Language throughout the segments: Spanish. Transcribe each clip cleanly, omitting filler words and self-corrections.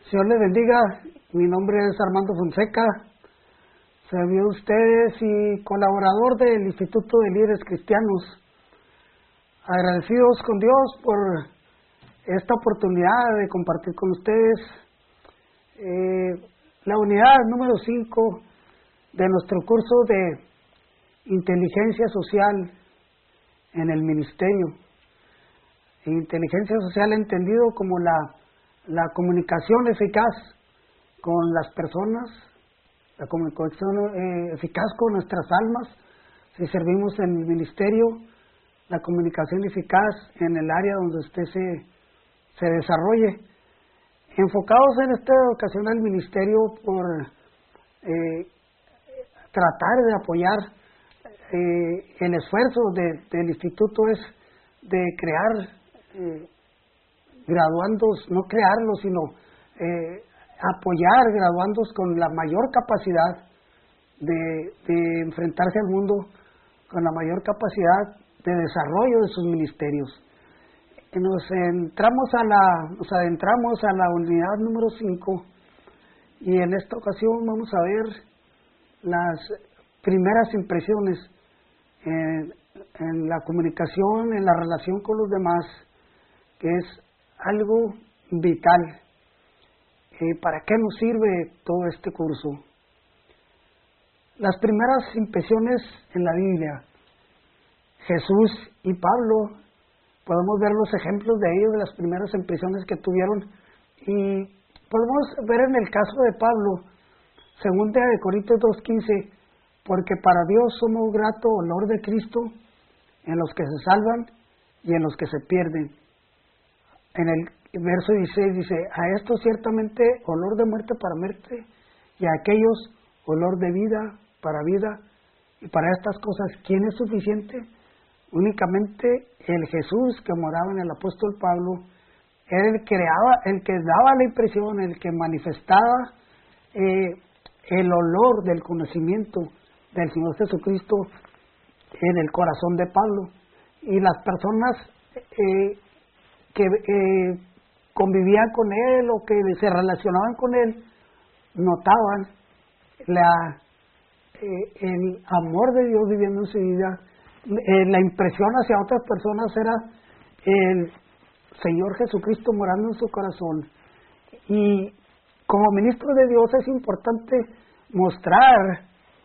Señor les bendiga, mi nombre es Armando Fonseca, servidor de ustedes y colaborador del Instituto de Líderes Cristianos. Agradecidos con Dios por esta oportunidad de compartir con ustedes la unidad número 5 de nuestro curso de Inteligencia Social en el Ministerio. Inteligencia social entendido como la comunicación eficaz con las personas, la comunicación eficaz con nuestras almas, si servimos en el ministerio, la comunicación eficaz en el área donde usted se desarrolle. Enfocados en esta ocasión al ministerio por tratar de apoyar el esfuerzo del instituto es de crear graduandos, no crearlos, sino apoyar graduandos con la mayor capacidad de enfrentarse al mundo, con la mayor capacidad de desarrollo de sus ministerios. Nos adentramos a la unidad número 5 y en esta ocasión vamos a ver las primeras impresiones en la comunicación, en la relación con los demás, que es algo vital. ¿Para qué nos sirve todo este curso? Las primeras impresiones en la Biblia, Jesús y Pablo, podemos ver los ejemplos de ellos, de las primeras impresiones que tuvieron, y podemos ver en el caso de Pablo, 2 Corintios 2:15, porque para Dios somos grato olor de Cristo en los que se salvan y en los que se pierden. En el verso 16 dice, a esto ciertamente olor de muerte para muerte, y a aquellos olor de vida para vida, y para estas cosas, ¿quién es suficiente? Únicamente el Jesús que moraba en el apóstol Pablo, era el que daba la impresión, el que manifestaba el olor del conocimiento del Señor Jesucristo en el corazón de Pablo. Y las personas que convivían con él o que se relacionaban con él, notaban el amor de Dios viviendo en su vida. La impresión hacia otras personas era el Señor Jesucristo morando en su corazón. Y como ministro de Dios es importante mostrar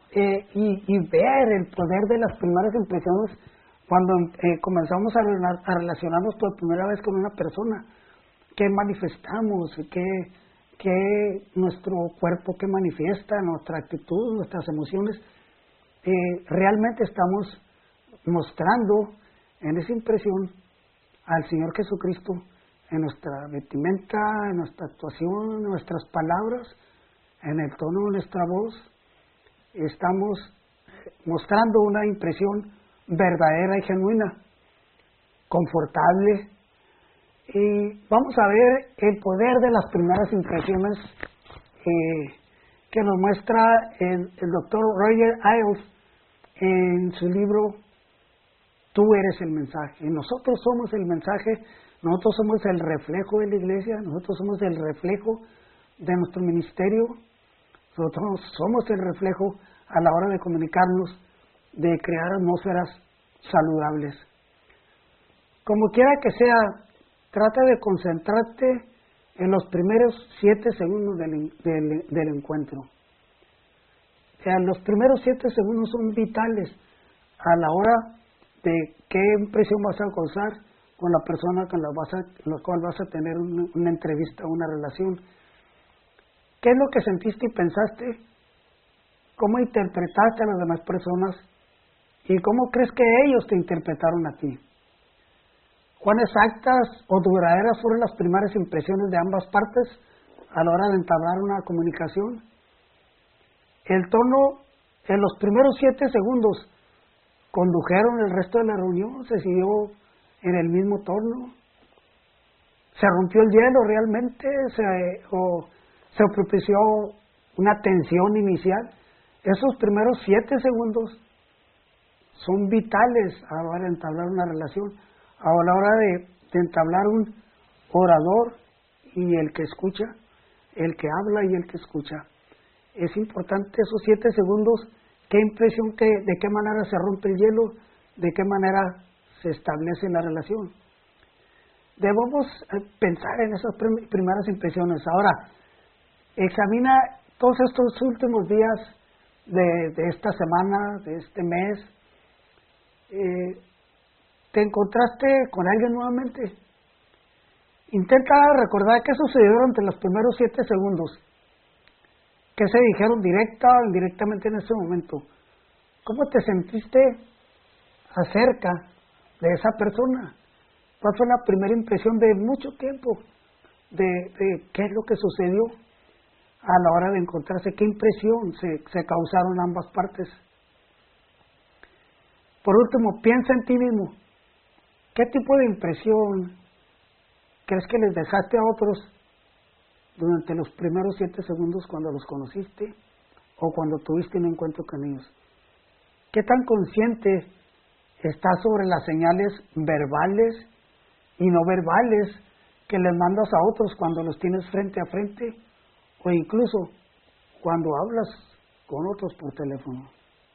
y ver el poder de las primeras impresiones cuando comenzamos a relacionarnos por primera vez con una persona. ¿Qué manifestamos? ¿Qué nuestro cuerpo que manifiesta? Nuestra actitud, nuestras emociones. Realmente estamos mostrando en esa impresión al Señor Jesucristo en nuestra vestimenta, en nuestra actuación, en nuestras palabras, en el tono de nuestra voz. Estamos mostrando una impresión verdadera y genuina, confortable. Y vamos a ver el poder de las primeras impresiones que nos muestra el doctor Roger Ailes en su libro Tú eres el mensaje. Nosotros somos el mensaje, nosotros somos el reflejo de la iglesia, nosotros somos el reflejo de nuestro ministerio, nosotros somos el reflejo a la hora de comunicarnos, de crear atmósferas saludables. Como quiera que sea, trata de concentrarte en los primeros 7 segundos del encuentro. O sea, los primeros 7 segundos son vitales a la hora de qué impresión vas a causar con la persona con la cual vas a tener una entrevista, una relación. ¿Qué es lo que sentiste y pensaste? ¿Cómo interpretaste a las demás personas? ¿Y cómo crees que ellos te interpretaron a ti? ¿Cuán exactas o duraderas fueron las primeras impresiones de ambas partes a la hora de entablar una comunicación? El tono en los primeros 7 segundos condujeron el resto de la reunión, se siguió en el mismo tono, se rompió el hielo realmente, se propició una tensión inicial. Esos primeros 7 segundos son vitales a la hora de entablar una relación, a la hora de entablar un orador y el que escucha. el que habla y el que escucha. Es importante esos 7 segundos, qué impresión, de qué manera se rompe el hielo, de qué manera se establece la relación. Debemos pensar en esas primeras impresiones. Ahora, examina todos estos últimos días de esta semana, de este mes. ¿Te encontraste con alguien nuevamente? Intenta recordar qué sucedió durante los primeros 7 segundos. ¿Qué se dijeron directa o indirectamente en ese momento? ¿Cómo te sentiste acerca de esa persona? ¿Cuál fue la primera impresión de mucho tiempo de qué es lo que sucedió a la hora de encontrarse? ¿Qué impresión se causaron ambas partes? Por último, piensa en ti mismo. ¿Qué tipo de impresión crees que les dejaste a otros durante los primeros 7 segundos cuando los conociste o cuando tuviste un encuentro con ellos? ¿Qué tan consciente estás sobre las señales verbales y no verbales que les mandas a otros cuando los tienes frente a frente o incluso cuando hablas con otros por teléfono?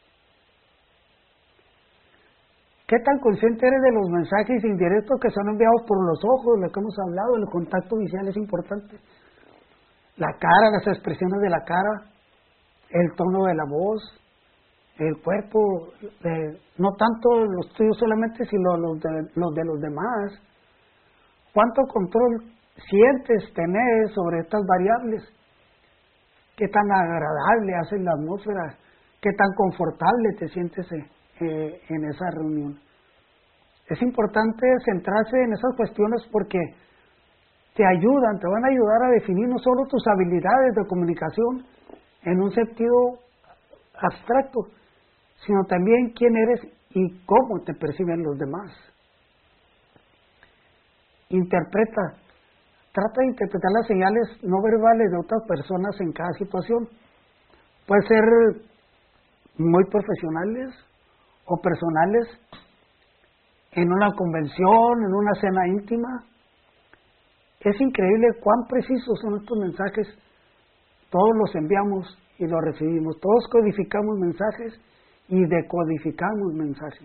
¿Qué tan consciente eres de los mensajes indirectos que son enviados por los ojos, lo que hemos hablado? El contacto visual es importante. La cara, las expresiones de la cara, el tono de la voz, el cuerpo, no tanto los tuyos solamente, sino los de los demás. ¿Cuánto control sientes tener sobre estas variables? ¿Qué tan agradable hace la atmósfera? ¿Qué tan confortable te sientes en esa reunión? Es importante centrarse en esas cuestiones porque te van a ayudar a definir no solo tus habilidades de comunicación en un sentido abstracto, sino también quién eres y cómo te perciben los demás. Trata de interpretar las señales no verbales de otras personas en cada situación. Puede ser muy profesionales o personales, en una convención, en una cena íntima. Es increíble cuán precisos son estos mensajes. Todos los enviamos y los recibimos. Todos codificamos mensajes y decodificamos mensajes.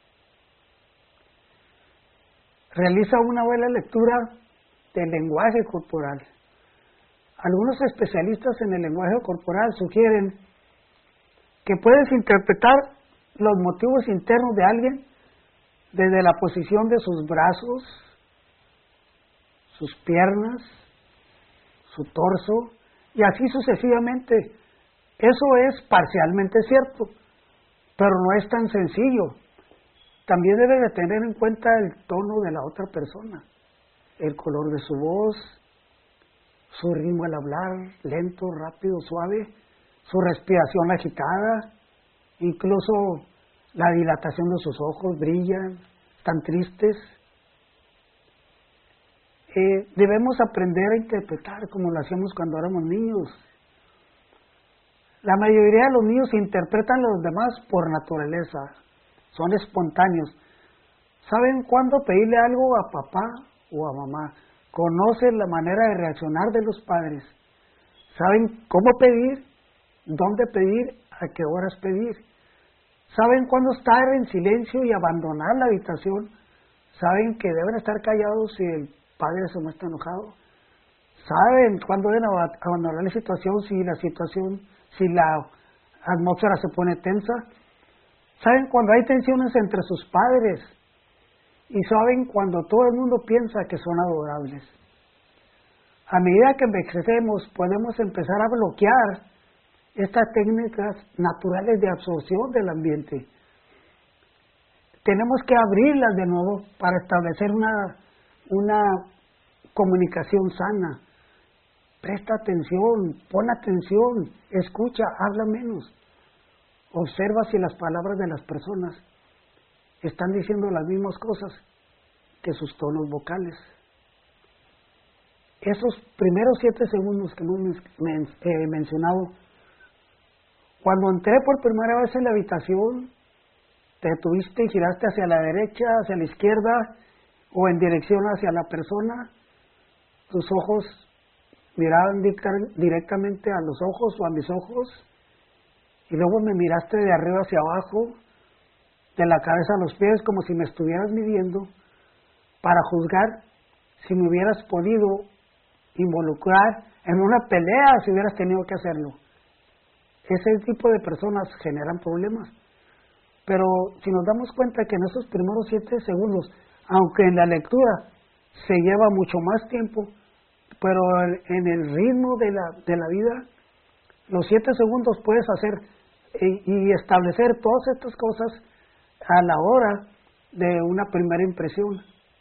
Realiza una buena lectura del lenguaje corporal. Algunos especialistas en el lenguaje corporal sugieren que puedes interpretar los motivos internos de alguien desde la posición de sus brazos, sus piernas, su torso, y así sucesivamente. Eso es parcialmente cierto, pero no es tan sencillo. También debe de tener en cuenta el tono de la otra persona, el color de su voz, su ritmo al hablar, lento, rápido, suave, su respiración agitada, incluso la dilatación de sus ojos, brillan, están tristes. Debemos aprender a interpretar como lo hacíamos cuando éramos niños. La mayoría de los niños interpretan a los demás por naturaleza, son espontáneos. Saben cuándo pedirle algo a papá o a mamá, conocen la manera de reaccionar de los padres, saben cómo pedir, dónde pedir, a qué horas pedir. Saben cuándo estar en silencio y abandonar la habitación. Saben que deben estar callados si el padre se muestra enojado. Saben cuándo deben abandonar la situación si la atmósfera se pone tensa. Saben cuando hay tensiones entre sus padres. Y saben cuando todo el mundo piensa que son adorables. A medida que envejecemos, podemos empezar a bloquear estas técnicas naturales de absorción del ambiente. Tenemos que abrirlas de nuevo para establecer una comunicación sana. Presta atención, pon atención, escucha, habla menos. Observa si las palabras de las personas están diciendo las mismas cosas que sus tonos vocales. Esos primeros 7 segundos que hemos mencionado, cuando entré por primera vez en la habitación, te detuviste y giraste hacia la derecha, hacia la izquierda o en dirección hacia la persona. Tus ojos miraban directamente a los ojos o a mis ojos, y luego me miraste de arriba hacia abajo, de la cabeza a los pies, como si me estuvieras midiendo, para juzgar si me hubieras podido involucrar en una pelea, si hubieras tenido que hacerlo. Ese tipo de personas generan problemas. Pero si nos damos cuenta que en esos primeros 7 segundos, aunque en la lectura se lleva mucho más tiempo, pero en el ritmo de la vida, los 7 segundos puedes hacer y establecer todas estas cosas a la hora de una primera impresión.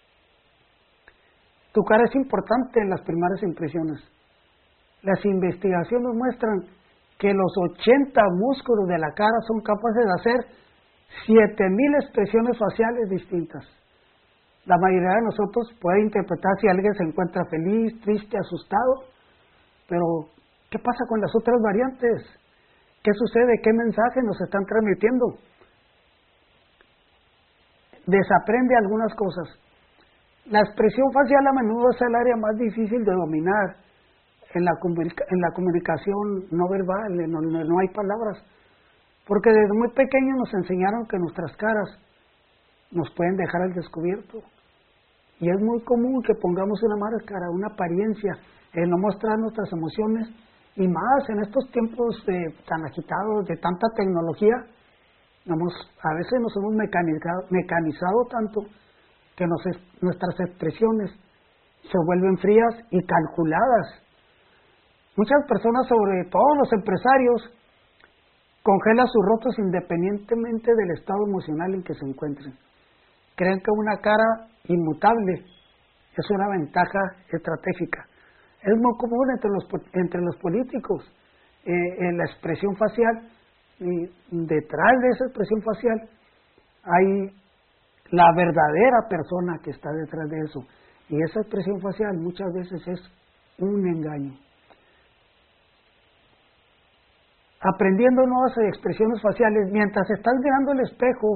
Tu cara es importante en las primeras impresiones. Las investigaciones muestran que los 80 músculos de la cara son capaces de hacer 7,000 expresiones faciales distintas. La mayoría de nosotros puede interpretar si alguien se encuentra feliz, triste, asustado, pero ¿qué pasa con las otras variantes? ¿Qué sucede? ¿Qué mensaje nos están transmitiendo? Desaprende algunas cosas. La expresión facial a menudo es el área más difícil de dominar en la comunicación no verbal, en donde no hay palabras. Porque desde muy pequeños nos enseñaron que nuestras caras nos pueden dejar al descubierto. Y es muy común que pongamos una máscara, una apariencia, en no mostrar nuestras emociones, y más en estos tiempos tan agitados, de tanta tecnología. A veces nos hemos mecanizado tanto que nuestras expresiones se vuelven frías y calculadas. Muchas personas, sobre todo los empresarios, congelan sus rostros independientemente del estado emocional en que se encuentren. Creen que una cara inmutable es una ventaja estratégica. Es muy común entre los políticos en la expresión facial, y detrás de esa expresión facial hay la verdadera persona que está detrás de eso. Y esa expresión facial muchas veces es un engaño. Aprendiendo nuevas expresiones faciales, mientras estás mirando el espejo,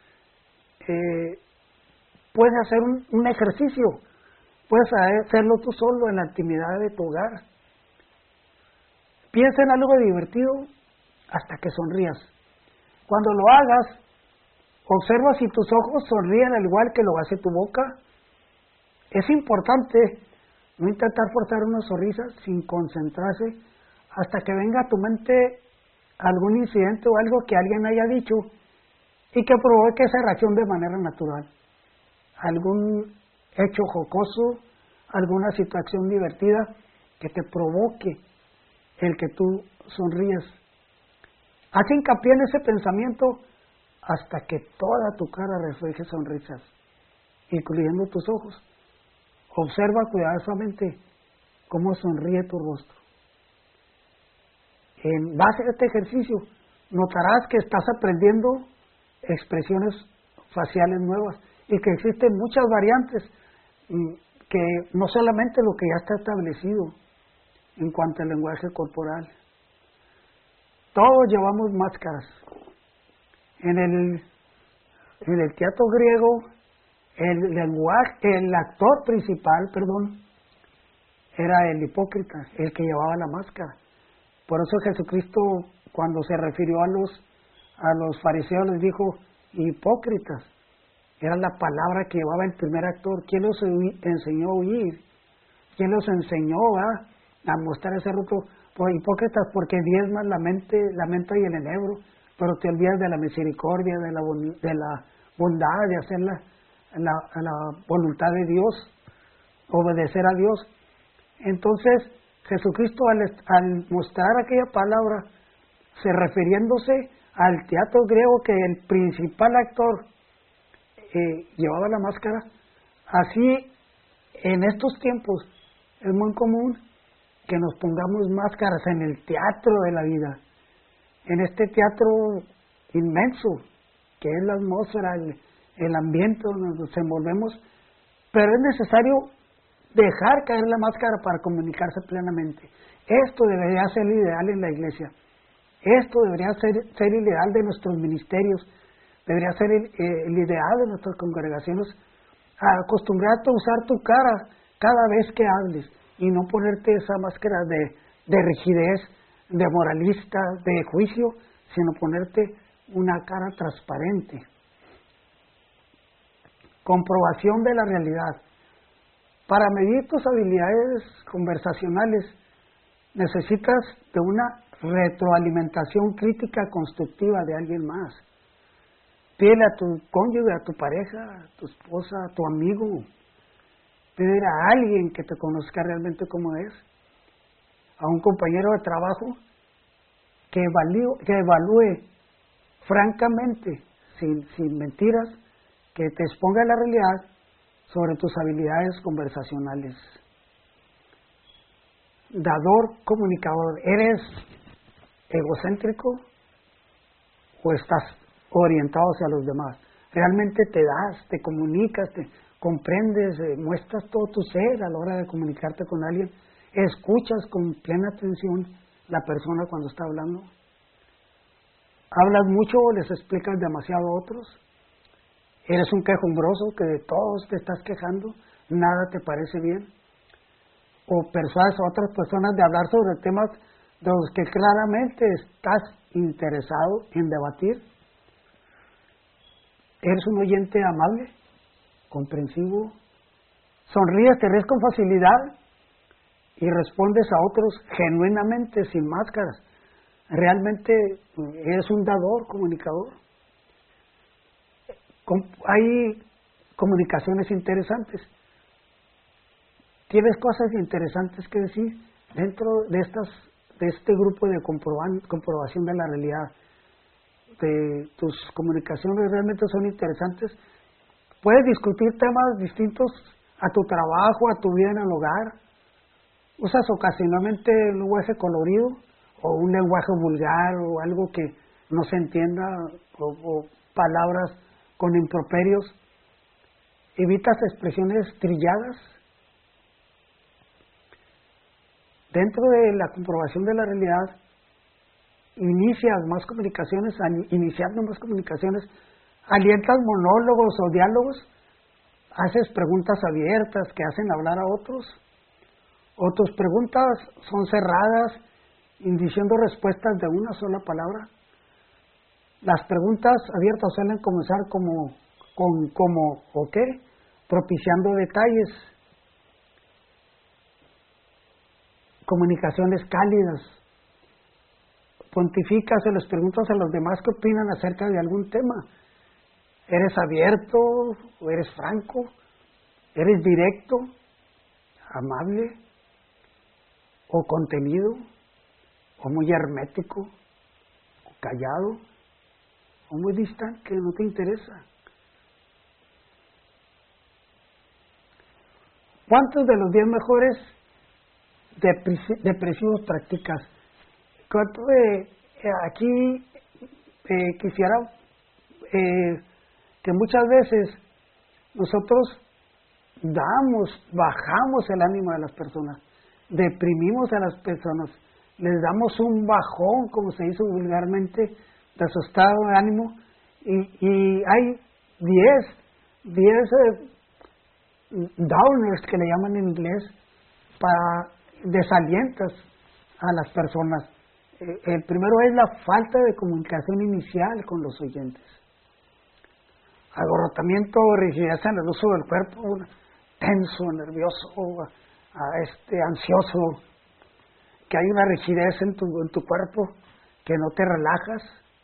puedes hacer un ejercicio, puedes hacerlo tú solo en la intimidad de tu hogar. Piensa en algo divertido hasta que sonrías. Cuando lo hagas, observa si tus ojos sonríen al igual que lo hace tu boca. Es importante no intentar forzar una sonrisa sin concentrarse hasta que venga a tu mente algún incidente o algo que alguien haya dicho y que provoque esa reacción de manera natural. Algún hecho jocoso, alguna situación divertida que te provoque el que tú sonríes. Haz hincapié en ese pensamiento hasta que toda tu cara refleje sonrisas, incluyendo tus ojos. Observa cuidadosamente cómo sonríe tu rostro. En base a este ejercicio, notarás que estás aprendiendo expresiones faciales nuevas y que existen muchas variantes, que no solamente lo que ya está establecido en cuanto al lenguaje corporal. Todos llevamos máscaras. En el teatro griego, el actor principal, era el hipócrita, el que llevaba la máscara. Por eso Jesucristo, cuando se refirió a los fariseos, les dijo hipócritas. Era la palabra que llevaba el primer actor. ¿Quién los enseñó a huir? ¿Quién los enseñó a mostrar ese rostro? Pues hipócritas, porque diezmas la menta y el enebro, pero te olvidas de la misericordia, de la bondad, de hacer la voluntad de Dios, obedecer a Dios. Entonces, Jesucristo, al mostrar aquella palabra, refiriéndose al teatro griego, que el principal actor llevaba la máscara, así en estos tiempos es muy común que nos pongamos máscaras en el teatro de la vida, en este teatro inmenso que es la atmósfera, el ambiente donde nos desenvolvemos, pero es necesario dejar caer la máscara para comunicarse plenamente. Esto debería ser el ideal en la iglesia, esto debería ser el ideal de nuestros ministerios, debería ser el ideal de nuestras congregaciones. Acostumbrarte a usar tu cara cada vez que hables, y no ponerte esa máscara de rigidez, de moralista, de juicio, sino ponerte una cara transparente. Comprobación de la realidad. Para medir tus habilidades conversacionales necesitas de una retroalimentación crítica constructiva de alguien más. Pídele a tu cónyuge, a tu pareja, a tu esposa, a tu amigo. Pídele a alguien que te conozca realmente como es. A un compañero de trabajo que evalúe francamente, sin mentiras, que te exponga la realidad sobre tus habilidades conversacionales. Dador, comunicador. ¿Eres egocéntrico o estás orientado hacia los demás? ¿Realmente te das, te comunicas, te comprendes, muestras todo tu ser a la hora de comunicarte con alguien? ¿Escuchas con plena atención la persona cuando está hablando? ¿Hablas mucho o les explicas demasiado a otros? ¿Eres un quejumbroso que de todos te estás quejando? ¿Nada te parece bien? ¿O persuades a otras personas de hablar sobre temas de los que claramente estás interesado en debatir? ¿Eres un oyente amable, comprensivo? ¿Sonríes, te ríes con facilidad y respondes a otros genuinamente, sin máscaras? ¿Realmente eres un dador, comunicador? Hay comunicaciones interesantes. Tienes cosas interesantes que decir dentro de este grupo de comprobación de la realidad. Tus comunicaciones realmente son interesantes. Puedes discutir temas distintos a tu trabajo, a tu vida en el hogar. Usas ocasionalmente un lenguaje colorido o un lenguaje vulgar o algo que no se entienda o palabras con improperios. Evitas expresiones trilladas. Dentro de la comprobación de la realidad, inicias más comunicaciones, iniciando más comunicaciones, alientas monólogos o diálogos, haces preguntas abiertas que hacen hablar a otros, o tus preguntas son cerradas, diciendo respuestas de una sola palabra. Las preguntas abiertas suelen comenzar como ¿o qué? Propiciando detalles. Comunicaciones cálidas. Pontificas o les preguntas a los demás qué opinan acerca de algún tema. ¿Eres abierto o eres franco? ¿Eres directo, amable o contenido? ¿O muy hermético? ¿O callado? ¿O muy distante, que no te interesa? ¿Cuántos de los 10 mejores depresivos practicas? Aquí quisiera que muchas veces nosotros bajamos el ánimo de las personas, deprimimos a las personas, les damos un bajón, como se dice vulgarmente, de su estado de ánimo, y hay 10 downers, que le llaman en inglés, para desalientas a las personas. El primero es la falta de comunicación inicial con los oyentes. Agorrotamiento o rigidez en el uso del cuerpo, tenso, nervioso, ansioso, que hay una rigidez en tu cuerpo, que no te relajas,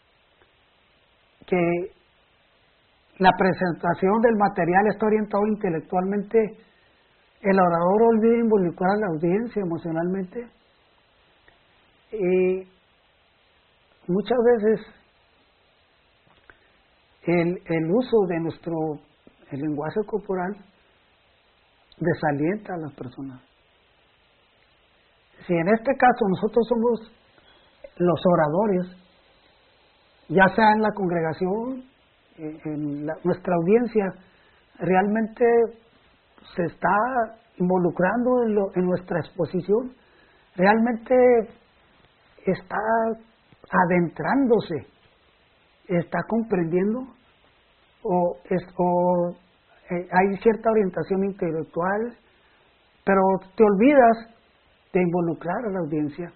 que la presentación del material está orientado intelectualmente, el orador olvida involucrar a la audiencia emocionalmente, y muchas veces el uso de el lenguaje corporal desalienta a las personas. Si en este caso nosotros somos los oradores, ya sea en la congregación, nuestra audiencia realmente se está involucrando en nuestra exposición, realmente está adentrándose, está comprendiendo, o hay cierta orientación intelectual, pero te olvidas de involucrar a la audiencia.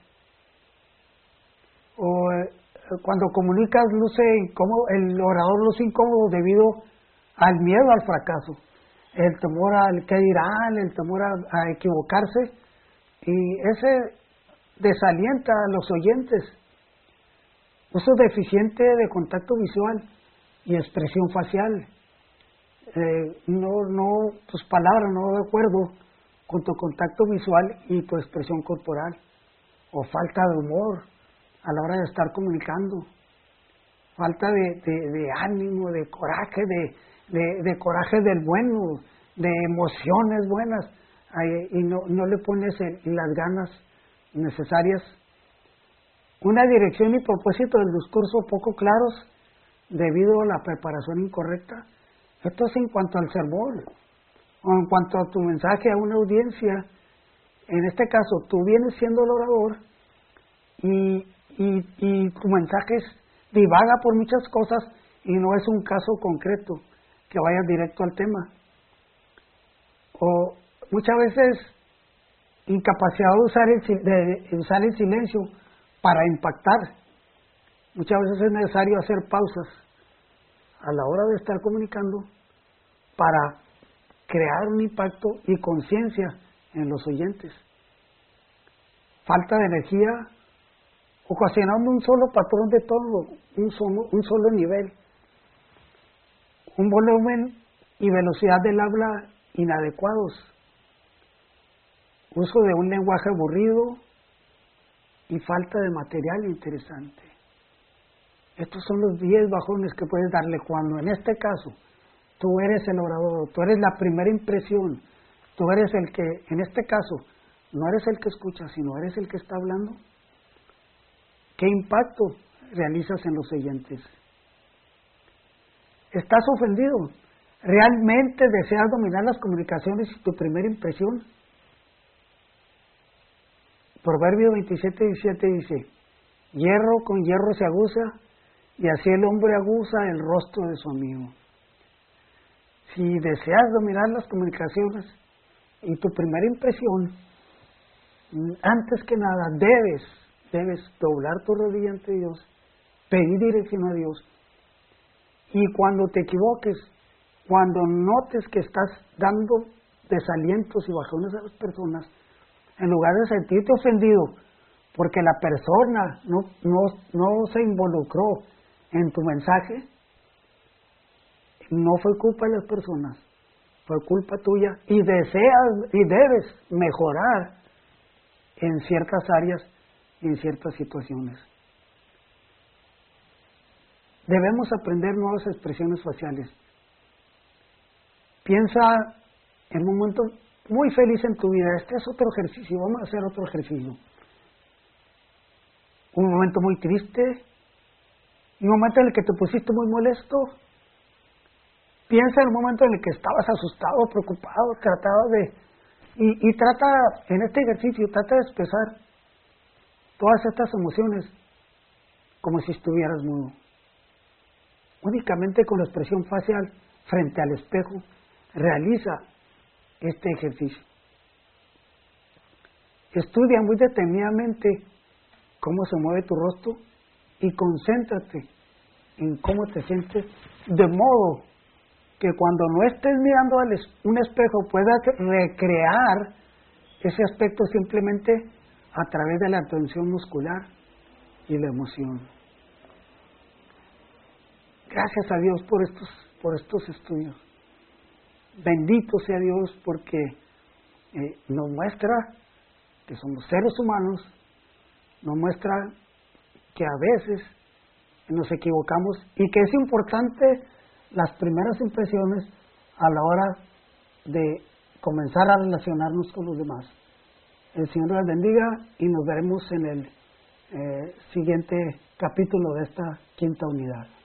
O cuando comunicas luce incómodo, el orador luce incómodo debido al miedo al fracaso, el temor al que dirán, el temor a equivocarse, y ese desalienta a los oyentes. Uso deficiente de contacto visual y expresión facial. Tus palabras no de acuerdo con tu contacto visual y tu expresión corporal. O falta de humor a la hora de estar comunicando. Falta de ánimo, de coraje, de coraje del bueno, de emociones buenas, y no le pones las ganas necesarias. Una dirección y propósito del discurso poco claros debido a la preparación incorrecta. Esto es en cuanto al sermón, o en cuanto a tu mensaje a una audiencia. En este caso, tú vienes siendo el orador y tu mensaje divaga por muchas cosas y no es un caso concreto que vaya directo al tema. O muchas veces incapacidad de usar el silencio para impactar. Muchas veces es necesario hacer pausas a la hora de estar comunicando para crear un impacto y conciencia en los oyentes. Falta de energía, ocasionando un solo patrón de tono, un solo nivel. Un volumen y velocidad del habla inadecuados. Uso de un lenguaje aburrido y falta de material interesante. Estos son los 10 bajones que puedes darle cuando en este caso tú eres el orador, tú eres la primera impresión, tú eres el que, en este caso, no eres el que escucha, sino eres el que está hablando. ¿Qué impacto realizas en los oyentes? ¿Estás ofendido? ¿Realmente deseas dominar las comunicaciones y tu primera impresión? Proverbio 27:17 dice: hierro con hierro se aguza, y así el hombre aguza el rostro de su amigo. Si deseas dominar las comunicaciones y tu primera impresión, antes que nada debes doblar tu rodilla ante Dios, pedir dirección a Dios, y cuando te equivoques, cuando notes que estás dando desalientos y bajones a las personas, en lugar de sentirte ofendido porque la persona no se involucró en tu mensaje, no fue culpa de las personas, fue culpa tuya, y debes mejorar en ciertas áreas y en ciertas situaciones. Debemos aprender nuevas expresiones faciales. Piensa en un momento muy feliz en tu vida. Este es otro ejercicio, vamos a hacer otro ejercicio. Un momento muy triste, un momento en el que te pusiste muy molesto. Piensa en el momento en el que estabas asustado, preocupado, y trata, en este ejercicio, trata de expresar todas estas emociones como si estuvieras mudo. Únicamente con la expresión facial frente al espejo, realiza este ejercicio. Estudia muy detenidamente cómo se mueve tu rostro y concéntrate en cómo te sientes, de modo que cuando no estés mirando un espejo puedas recrear ese aspecto simplemente a través de la tensión muscular y la emoción. Gracias a Dios por estos estudios. Bendito sea Dios porque nos muestra que somos seres humanos, nos muestra que a veces nos equivocamos y que es importante las primeras impresiones a la hora de comenzar a relacionarnos con los demás. El Señor les bendiga y nos veremos en el siguiente capítulo de esta quinta unidad.